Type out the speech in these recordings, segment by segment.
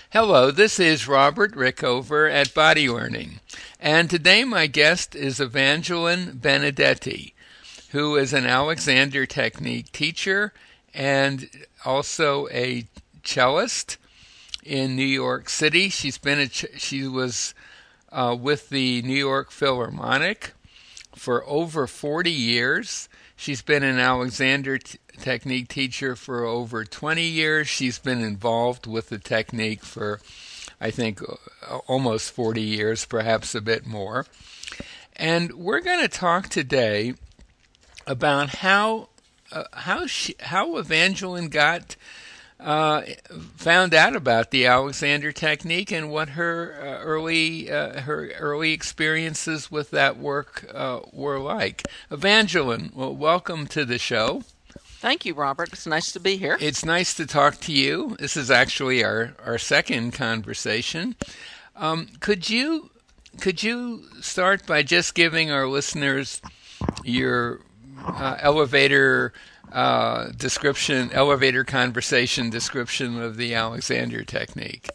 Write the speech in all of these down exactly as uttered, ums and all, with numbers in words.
Hello, this is Robert Rickover at Body Learning, and today my guest is Evangeline Benedetti, who is an Alexander Technique teacher and also a cellist in New York City. She's been a ch- she was uh, with the New York Philharmonic for over forty years. She's been an Alexander t- Technique teacher for over twenty years. She's been involved with the technique for, I think, uh, almost forty years, perhaps a bit more. And we're going to talk today about how uh, how she, how Evangeline got uh, found out about the Alexander Technique and what her uh, early uh, her early experiences with that work uh, were like. Evangeline, well, welcome to the show. Thank you, Robert. It's nice to be here. It's nice to talk to you. This is actually our, our second conversation. Um, could you could you start by just giving our listeners your uh, elevator uh, description, elevator conversation description of the Alexander Technique?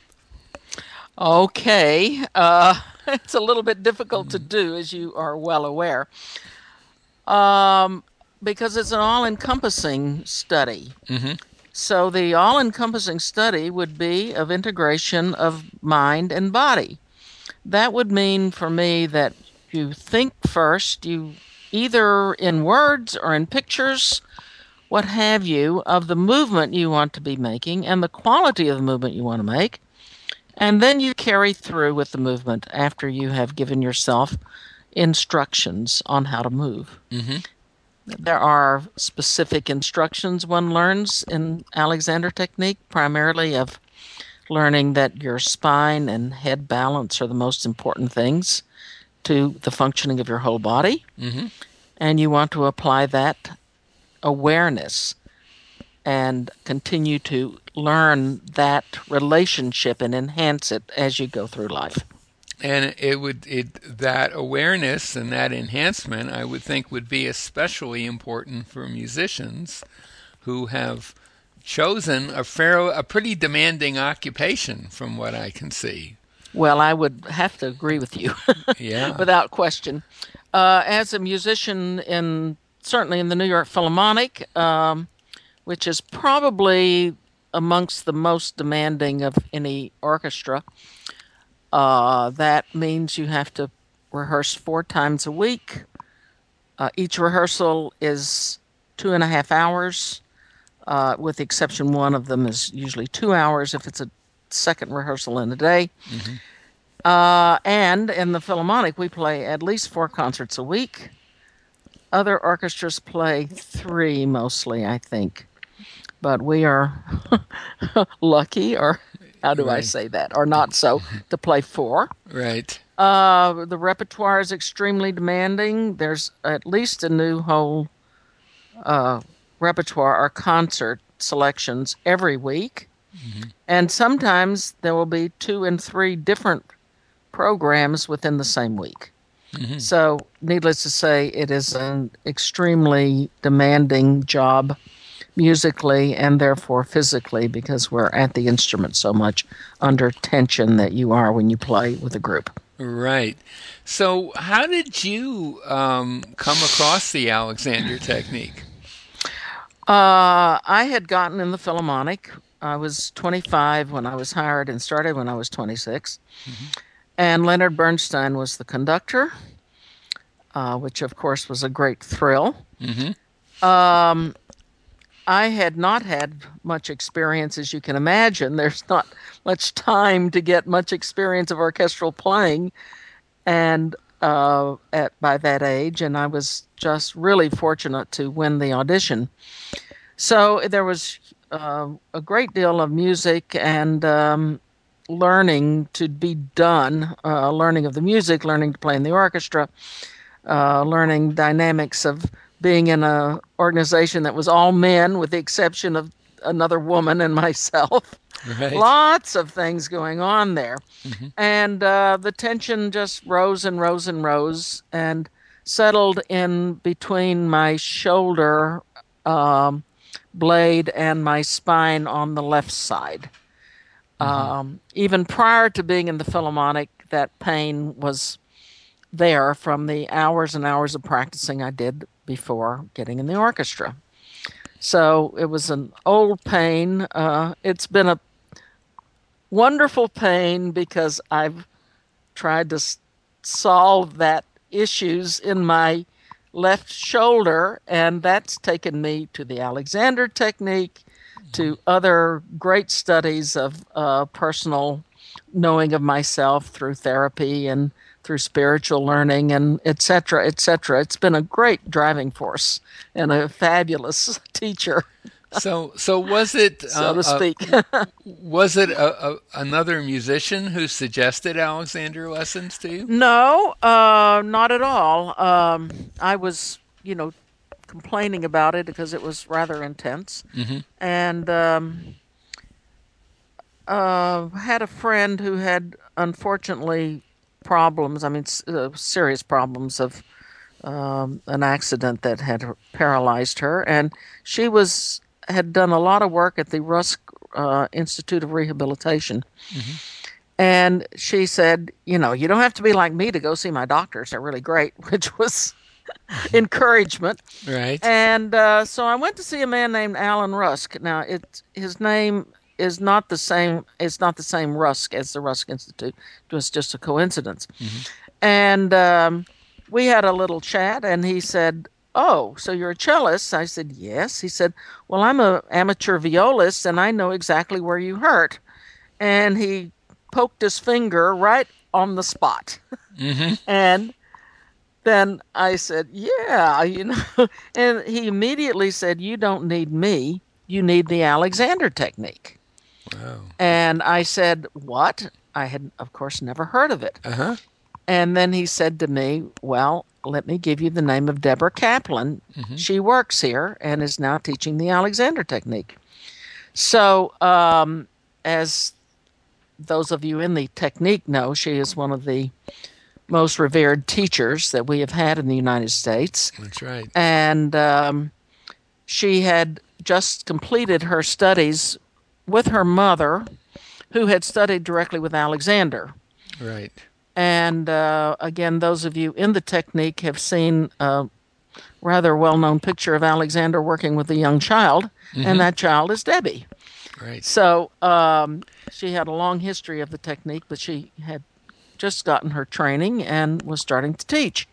Okay. Uh, it's a little bit difficult to do, as you are well aware, um, because it's an all-encompassing study. Mm-hmm. So the all-encompassing study would be of integration of mind and body. That would mean for me that you think first, you either in words or in pictures, what have you, of the movement you want to be making and the quality of the movement you want to make. And then you carry through with the movement after you have given yourself instructions on how to move. Mm-hmm. There are specific instructions one learns in Alexander Technique, primarily of learning that your spine and head balance are the most important things to the functioning of your whole body. Mm-hmm. And you want to apply that awareness and continue to learn that relationship and enhance it as you go through life. And it would it that awareness and that enhancement, I would think, would be especially important for musicians who have chosen a fair, a pretty demanding occupation, from what I can see. Well, I would have to agree with you, Yeah. without question. Uh, as a musician in certainly in the New York Philharmonic, um, which is probably amongst the most demanding of any orchestra, uh, that means you have to rehearse four times a week. Uh, each rehearsal is two and a half hours, uh, with the exception one of them is usually two hours if it's a second rehearsal in a day. Mm-hmm. Uh, and in the Philharmonic, we play at least four concerts a week. Other orchestras play three mostly, I think. But we are lucky, or how do I Right. say that, or not so, to play four. Right. Uh, the repertoire is extremely demanding. There's at least a new whole uh, repertoire or concert selections every week. Mm-hmm. And sometimes there will be two and three different programs within the same week. Mm-hmm. So, needless to say, it is an extremely demanding job musically and therefore physically because we're at the instrument so much under tension that you are when you play with a group. Right. So, how did you um, come across the Alexander Technique? Uh, I had gotten in the Philharmonic. I was twenty-five when I was hired and started when I was twenty-six. Mm-hmm. And Leonard Bernstein was the conductor, uh, which of course was a great thrill. Mm-hmm. Um, I had not had much experience, as you can imagine. There's not much time to get much experience of orchestral playing, and uh, at by that age, and I was just really fortunate to win the audition. So there was uh, a great deal of music and um, learning to be done, uh, learning of the music, learning to play in the orchestra, uh, learning dynamics of being in an organization that was all men with the exception of another woman and myself. Right. Lots of things going on there. Mm-hmm. And uh, the tension just rose and rose and rose and settled in between my shoulder um, blade and my spine on the left side. Mm-hmm. Um, even prior to being in the Philharmonic, that pain was there from the hours and hours of practicing I did before getting in the orchestra. So it was an old pain. Uh, it's been a wonderful pain because I've tried to s- solve that issues in my left shoulder, and that's taken me to the Alexander technique, to other great studies of uh, personal knowing of myself through therapy and through spiritual learning and et cetera, et cetera. It's been a great driving force and a fabulous teacher, So, so was it so uh, to uh, speak. was it a, a, another musician who suggested Alexander lessons to you? No, uh, not at all. Um, I was, you know, complaining about it because it was rather intense, Mm-hmm. and um, uh, had a friend who had unfortunately problems. I mean, s- uh, serious problems of um, an accident that had paralyzed her, and she was had done a lot of work at the Rusk uh, Institute of Rehabilitation. Mm-hmm. And she said, you know, you don't have to be like me to go see my doctors. They're really great, which was encouragement. Right. And uh, so I went to see a man named Alan Rusk. Now, it his name is not the same. It's not the same Rusk as the Rusk Institute. It was just a coincidence. Mm-hmm. And um, we had a little chat, and he said, "Oh, so you're a cellist?" I said, "Yes." He said, "Well, I'm a amateur violist, and I know exactly where you hurt." And he poked his finger right on the spot. Mm-hmm. And then I said, "Yeah, you know." And he immediately said, "You don't need me. You need the Alexander technique." Wow. And I said, "What?" I had, of course, never heard of it. Uh-huh. And then he said to me, "Well, let me give you the name of Deborah Kaplan. Mm-hmm. She works here and is now teaching the Alexander technique." So, um, as those of you in the technique know, she is one of the most revered teachers that we have had in the United States. That's right. And um, she had just completed her studies with her mother, who had studied directly with Alexander. Right. And uh, again, those of you in the technique have seen a rather well known picture of Alexander working with a young child, and Mm-hmm. that child is Debbie. Right. So um, she had a long history of the technique, but she had just gotten her training and was starting to teach.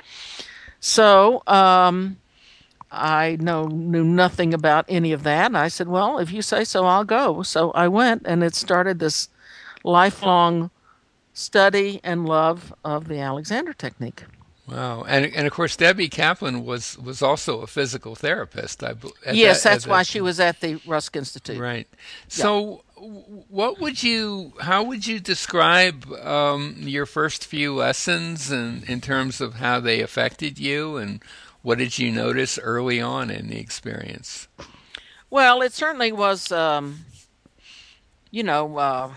So um, I know knew nothing about any of that. And I said, "Well, if you say so, I'll go." So I went, and it started this lifelong study and love of the Alexander technique. Wow. And and of course Debbie Kaplan was was also a physical therapist. I bel- at Yes, that at that's why that she was at the Rusk Institute. right. Yeah. So w- what would you how would you describe um, your first few lessons and in terms of how they affected you and what did you notice early on in the experience? Well, it certainly was, um, you know, uh,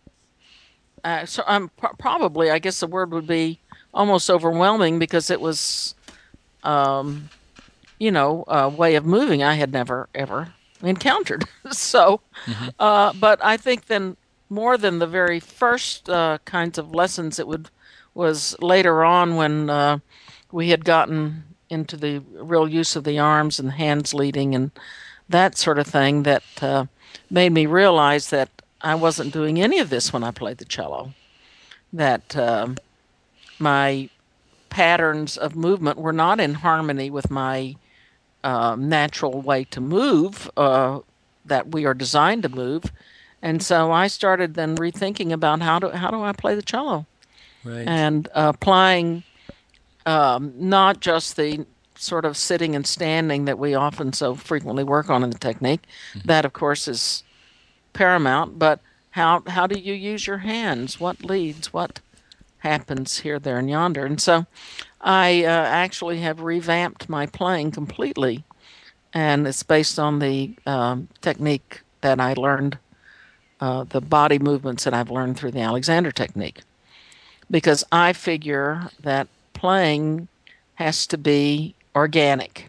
uh, so I'm pr- probably, I guess the word would be almost overwhelming because it was, um, you know, a way of moving I had never ever encountered. So, Hmm. uh, but I think then more than the very first uh, kinds of lessons, it would was later on when uh, we had gotten into the real use of the arms and hands leading and that sort of thing that uh, made me realize that I wasn't doing any of this when I played the cello. That um, my patterns of movement were not in harmony with my um, natural way to move, uh, that we are designed to move. And so I started then rethinking about how do how do I play the cello Right. and uh, applying um, not just the sort of sitting and standing that we often so frequently work on in the technique. That, of course, is paramount. But how how do you use your hands? What leads? What happens here, there, and yonder? And so I uh, actually have revamped my playing completely, and it's based on the um, technique that I learned, uh, the body movements that I've learned through the Alexander technique. Because I figure that playing has to be organic.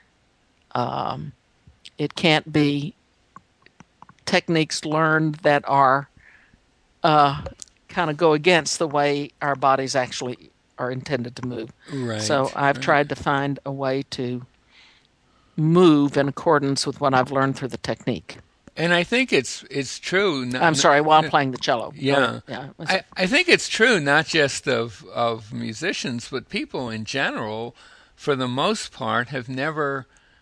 Um, it can't be techniques learned that are uh, kind of go against the way our bodies actually are intended to move. So Right, I've right. tried to find a way to move in accordance with what I've learned through the technique. And I think it's it's true. I'm Not, sorry, while playing the cello. Go ahead. yeah, Yeah. what's I, that? I think it's true not just of of musicians, but people in general, for the most part, have never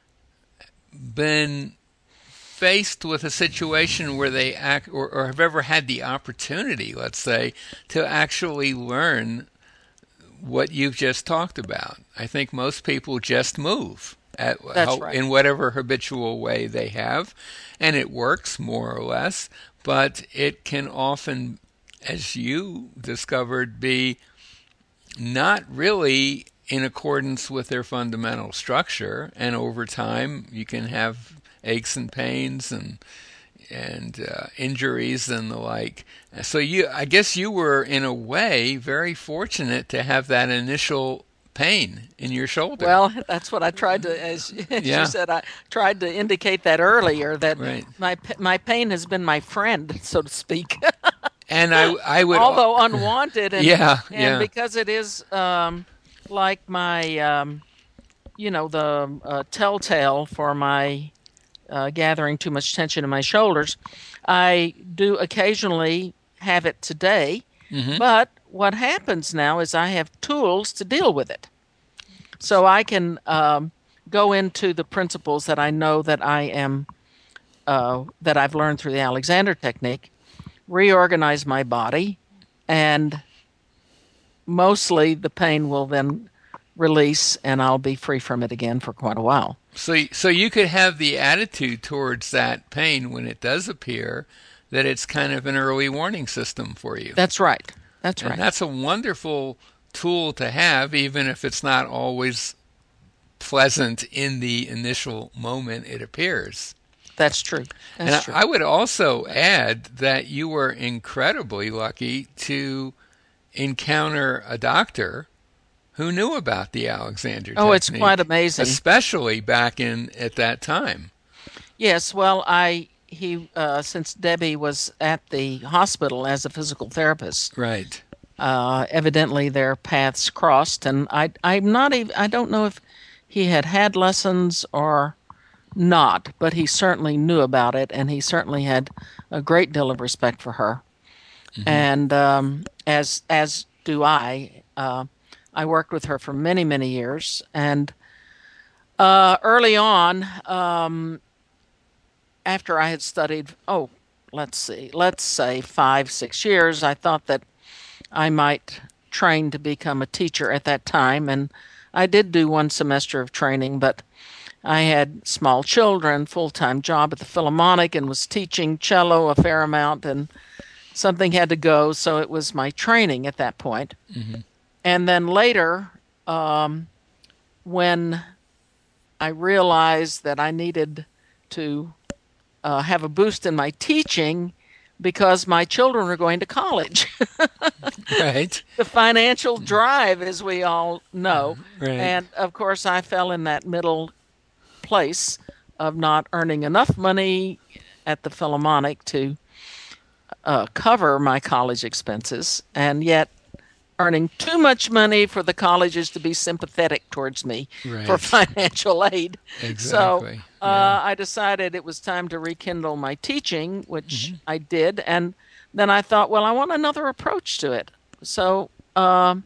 been faced with a situation where they act or, or have ever had the opportunity, let's say, to actually learn what you've just talked about. I think most people just move at That's how, right. in whatever habitual way they have, and it works more or less, but it can often, as you discovered, be not really in accordance with their fundamental structure, and over time you can have aches and pains and and uh, injuries and the like. So you, I guess you were in a way very fortunate to have that initial pain in your shoulder. Well, that's what I tried to, as, as you Yeah, said, I tried to indicate that earlier that right. my my pain has been my friend, so to speak, And I, I would, although unwanted, and yeah, and yeah, because it is um, like my, um, you know, the uh, telltale for my uh, gathering too much tension in my shoulders. I do occasionally have it today, hmm, but what happens now is I have tools to deal with it. So I can um, go into the principles that I know that I am uh, that I've learned through the Alexander technique, reorganize my body, and mostly the pain will then release, and I'll be free from it again for quite a while. So, so you could have the attitude towards that pain when it does appear that it's kind of an early warning system for you. That's right. That's And right. that's a wonderful tool to have, even if it's not always pleasant in the initial moment it appears. That's true. And That's I, true. I would also add that you were incredibly lucky to encounter a doctor who knew about the Alexander Oh, it's quite technique, amazing. especially back in at that time. Yes, well, I he uh, since Debbie was at the hospital as a physical therapist, Right. uh, evidently their paths crossed, and I I'm not even I don't know if he had had lessons or not, but he certainly knew about it, and he certainly had a great deal of respect for her, Hmm. and um, as as do I. Uh, I worked with her for many many years, and uh, early on, um, after I had studied, oh, let's see, let's say five six years, I thought that I might train to become a teacher at that time, and I did do one semester of training, but I had small children, full time job at the Philharmonic, and was teaching cello a fair amount, and something had to go, so it was my training at that point. Hmm. And then later, um, when I realized that I needed to uh, have a boost in my teaching because my children were going to college, Right. the financial drive, as we all know. Right. And of course, I fell in that middle place of not earning enough money at the Philharmonic to uh, cover my college expenses, and yet earning too much money for the colleges to be sympathetic towards me for Right. financial aid. So Exactly. Yeah. uh, I decided it was time to rekindle my teaching, which Hmm. I did. And then I thought, well, I want another approach to it. So um,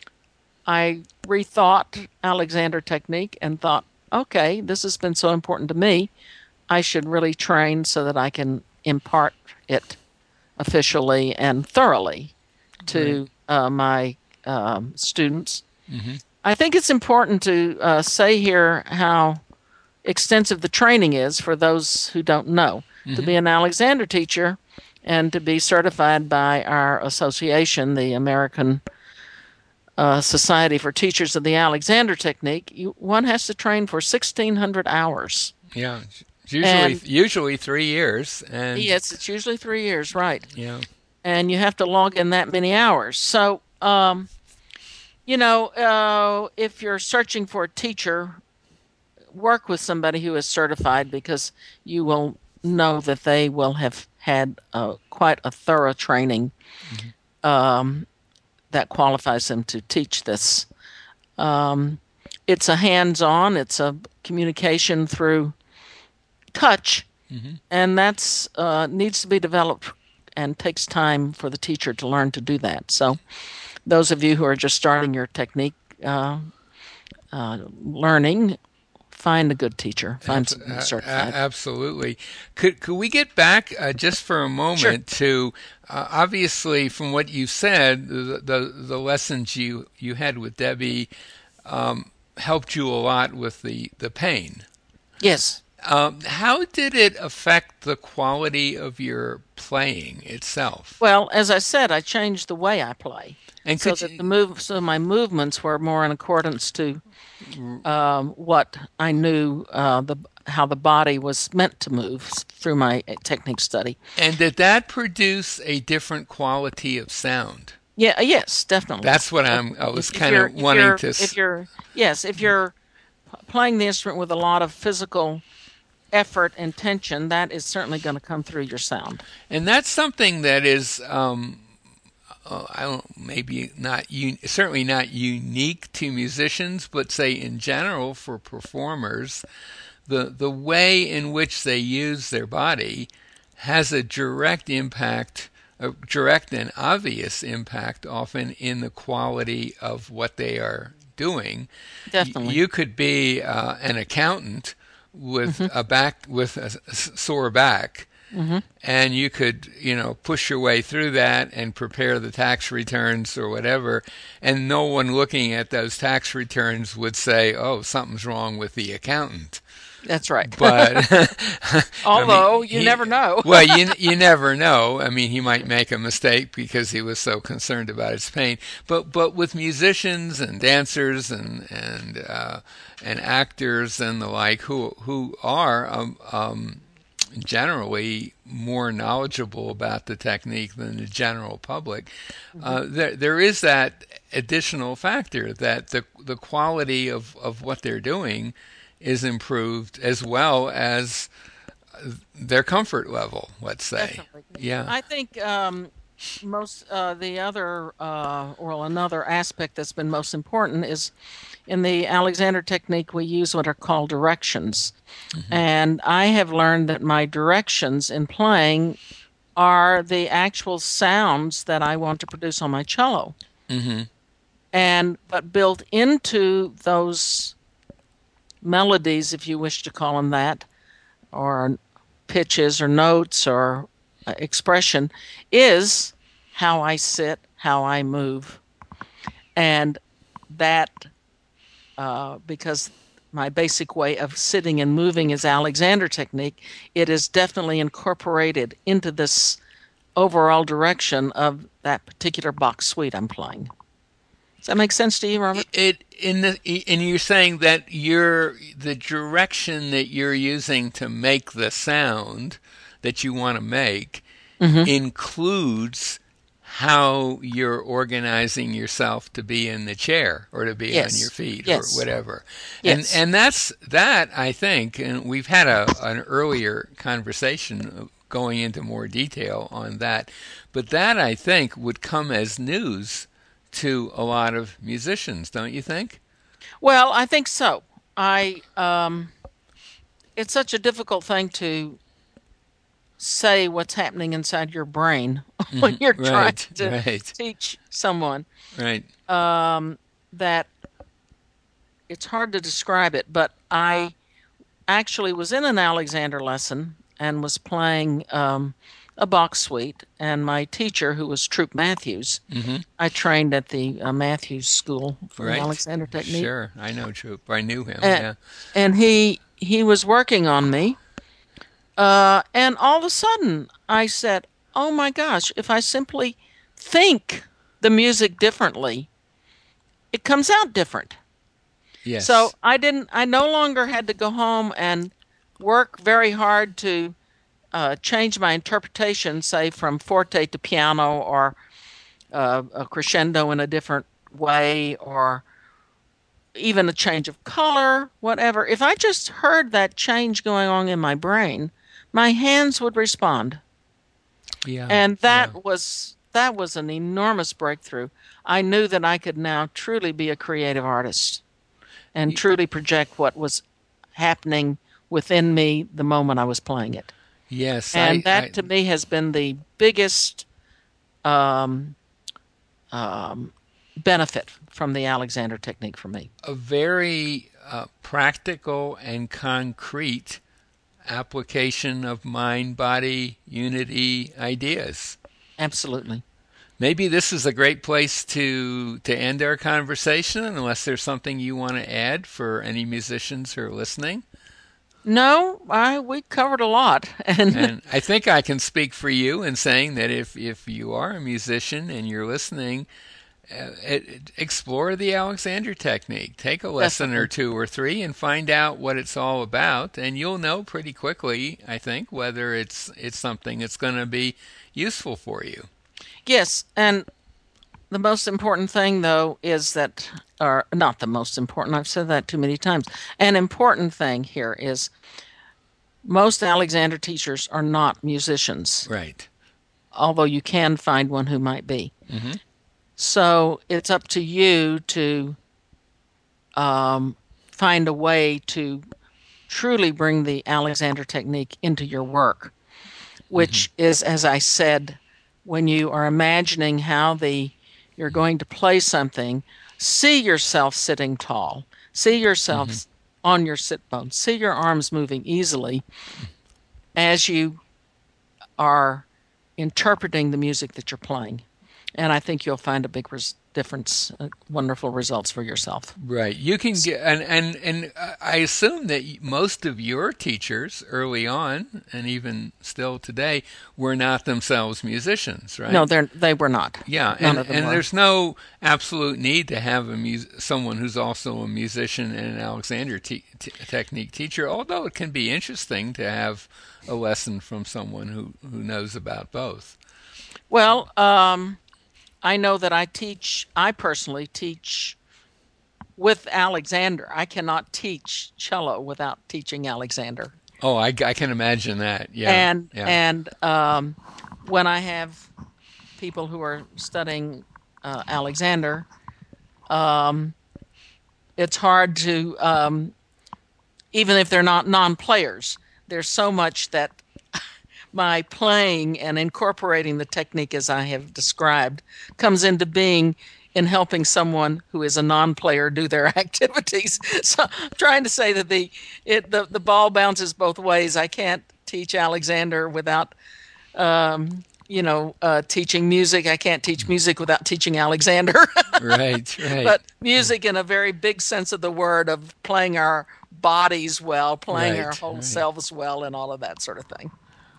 I rethought Alexander technique and thought, okay, this has been so important to me. I should really train so that I can impart it officially and thoroughly Right. to uh, my um, students. Hmm. I think it's important to uh, say here how extensive the training is for those who don't know. To Hmm. be an Alexander teacher and to be certified by our association, the American uh, Society for Teachers of the Alexander Technique, you, one has to train for sixteen hundred hours. Yeah. It's usually And usually three years, and yes, it's usually three years, right? yeah. And you have to log in that many hours. So, um, you know, uh, if you're searching for a teacher, work with somebody who is certified because you will know that they will have had uh, quite a thorough training um, that qualifies them to teach this. Um, it's a hands-on, it's a communication through touch, Mm-hmm. and that's uh, needs to be developed and takes time for the teacher to learn to do that. So, those of you who are just starting your technique uh, uh, learning, find a good teacher, find Abs- someone a- certified. a- absolutely. Could could we get back uh, just for a Sure. moment to uh, obviously from what you said, the, the the lessons you you had with Debbie um, helped you a lot with the the pain. Yes. Um, how did it affect the quality of your playing itself? Well, as I said, I changed the way I play And so could that the you, move, so my movements were more in accordance to um, what I knew uh, the how the body was meant to move through my uh, technique study. and did that produce a different quality of sound? Yeah, uh, yes, definitely. That's what I'm. I Definitely. was If, if kind you're of if wanting you're to. if s- you're yes, if you're playing the instrument with a lot of physical effort and tension, that is certainly going to come through your sound. And that's something that is, um, uh, I don't, maybe not, un- certainly not unique to musicians, but say in general for performers, the the way in which they use their body has a direct impact, a direct and obvious impact, often in the quality of what they are doing. Y- Definitely. You could be uh, an accountant with a back with a s- sore back, Hmm. and you could, you know, push your way through that and prepare the tax returns or whatever, and no one looking at those tax returns would say, "Oh, something's wrong with the accountant." That's right. But I Although mean, you he, never know. well, you you never know. I mean, he might make a mistake because he was so concerned about his pain. But but with musicians and dancers and and uh, and actors and the like, who who are um, um, generally more knowledgeable about the technique than the general public, uh, there there is that additional factor that the the quality of, of what they're doing is improved as well as their comfort level, let's say. Definitely. Yeah. I think um, most uh, the other uh, or another aspect that's been most important is in the Alexander technique we use what are called directions. And I have learned that my directions in playing are the actual sounds that I want to produce on my cello. Mm-hmm. And but built into those melodies, if you wish to call them that, or pitches or notes or uh, expression, is how I sit, how I move. And that, uh, because my basic way of sitting and moving is Alexander technique, it is definitely incorporated into this overall direction of that particular Bach suite I'm playing. Does that make sense to you, Robert? It in the and you're saying that you're the direction that you're using to make the sound that you want to make Mm-hmm. includes how you're organizing yourself to be in the chair or to be on your Yes. feet or Yes. whatever. And Yes. and that's that I think, and we've had a an earlier conversation going into more detail on that, but that I think would come as news to a lot of musicians, don't you think? Well, I think so. I um, it's such a difficult thing to say what's happening inside your brain when you're trying Right, to right, teach someone right. um, that it's hard to describe it. But I actually was in an Alexander lesson and was playing um, a Bach suite, and my teacher, who was Troop Matthews, Hmm. I trained at the uh, Matthews School for the Right. Alexander technique, Sure, I know Troop. I knew him. and, Yeah. and he he was working on me. Uh, and all of a sudden, I said, "Oh my gosh, if I simply think the music differently, it comes out different." So Yes. I didn't, I no longer had to go home and work very hard to uh, change my interpretation, say from forte to piano or uh, a crescendo in a different way or even a change of color, whatever. If I just heard that change going on in my brain, my hands would respond. Yeah. And Yeah. that was that was an enormous breakthrough. I knew that I could now truly be a creative artist and Y- truly project what was happening within me the moment I was playing it. Yes, And I, I that to me has been the biggest um, um, benefit from the Alexander technique for me. a very uh, practical and concrete application of mind body unity ideas. Absolutely. Maybe this is a great place to to end our conversation unless there's something you want to add for any musicians who are listening. No, I we covered a lot, and And I think I can speak for you in saying that if if you are a musician and you're listening, uh, it, explore the Alexander technique. Take a lesson or definitely. two or three and find out what it's all about, and you'll know pretty quickly, I think, whether it's it's something that's going to be useful for you. Yes, and the most important thing, though, is that, or not the most important, I've said that too many times. An important thing here is most Alexander teachers are not musicians, Right. although you can find one who might be. Hmm. So it's up to you to um, find a way to truly bring the Alexander technique into your work, Hmm. which is, as I said, when you are imagining how the you're going to play something, see yourself sitting tall, see Hmm. yourself on your sit bones, see your arms moving easily as you are interpreting the music that you're playing. And I think you'll find a big res- difference, uh, wonderful results for yourself. Right. You can get, and, and, and I assume that most of your teachers early on, and even still today, were not themselves musicians, No, right? they're they were not. Yeah, None and, of them and were. there's no absolute need to have a mus- someone who's also a musician and an Alexander te- t- technique teacher, although it can be interesting to have a lesson from someone who, who knows about both. Well, um, I know that I teach. I personally teach with Alexander. I cannot teach cello without teaching Alexander. Oh, I, I can imagine that. Yeah, And yeah. and um, when I have people who are studying uh, Alexander, um, it's hard to um, even if they're not non-players. There's so much that my playing and incorporating the technique as I have described comes into being in helping someone who is a non-player do their activities. So I'm trying to say that the it the, the ball bounces both ways. I can't teach Alexander without um, you know uh, teaching music. I can't teach music without teaching Alexander. Right, right, But music in a very big sense of the word of playing our bodies well, playing our right, whole right. selves well, and all of that sort of thing.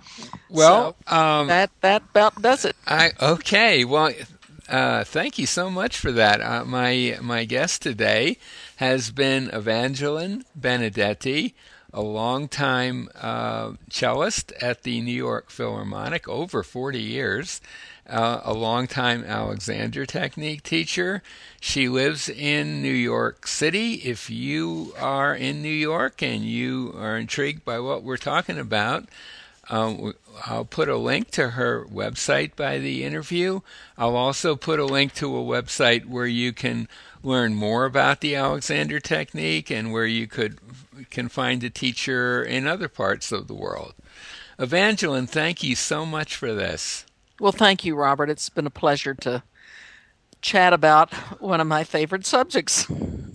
Well, So um, that that about does it. I okay. Well, uh, thank you so much for that. Uh, my my guest today has been Evangeline Benedetti, a longtime uh, cellist at the New York Philharmonic, over forty years. Uh, a longtime Alexander Technique teacher. She lives in New York City. If you are in New York and you are intrigued by what we're talking about, um, I'll put a link to her website by the interview. I'll also put a link to a website where you can learn more about the Alexander Technique and where you could can find a teacher in other parts of the world. Evangeline, thank you so much for this. Well, thank you, Robert. It's been a pleasure to chat about one of my favorite subjects.